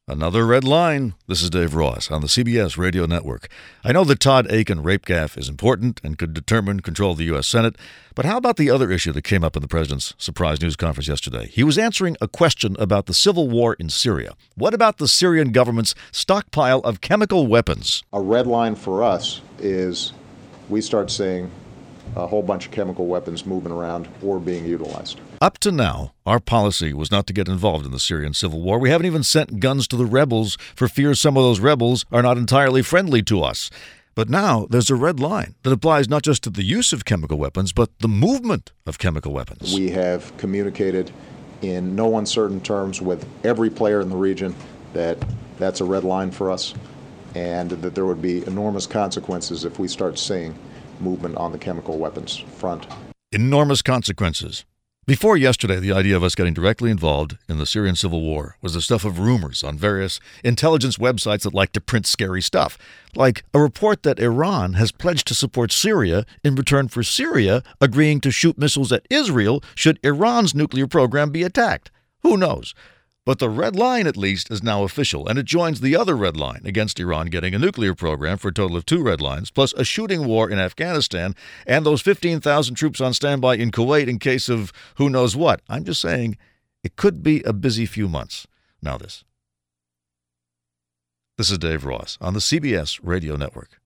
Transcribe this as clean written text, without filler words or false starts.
Another red line. This is Dave Ross on the CBS Radio Network. I know the Todd Akin rape gaffe is important and could determine control of the U.S. Senate, but how about the other issue that came up in the president's surprise news conference yesterday? He was answering a question about the civil war in Syria. What about the Syrian government's stockpile of chemical weapons? A red line for us is we start seeing a whole bunch of chemical weapons moving around or being utilized. Up to now, our policy was not to get involved in the Syrian civil war. We haven't even sent guns to the rebels for fear some of those rebels are not entirely friendly to us. But now there's a red line that applies not just to the use of chemical weapons, but the movement of chemical weapons. We have communicated in no uncertain terms with every player in the region that that's a red line for us and that there would be enormous consequences if we start seeing movement on the chemical weapons front. Enormous consequences. Before yesterday, the idea of us getting directly involved in the Syrian civil war was the stuff of rumors on various intelligence websites that like to print scary stuff, like a report that Iran has pledged to support Syria in return for Syria agreeing to shoot missiles at Israel should Iran's nuclear program be attacked. Who knows? But the red line, at least, is now official, and it joins the other red line against Iran getting a nuclear program for a total of 2 red lines, plus a shooting war in Afghanistan, and those 15,000 troops on standby in Kuwait in case of who knows what. I'm just saying it could be a busy few months. Now this. This is Dave Ross on the CBS Radio Network.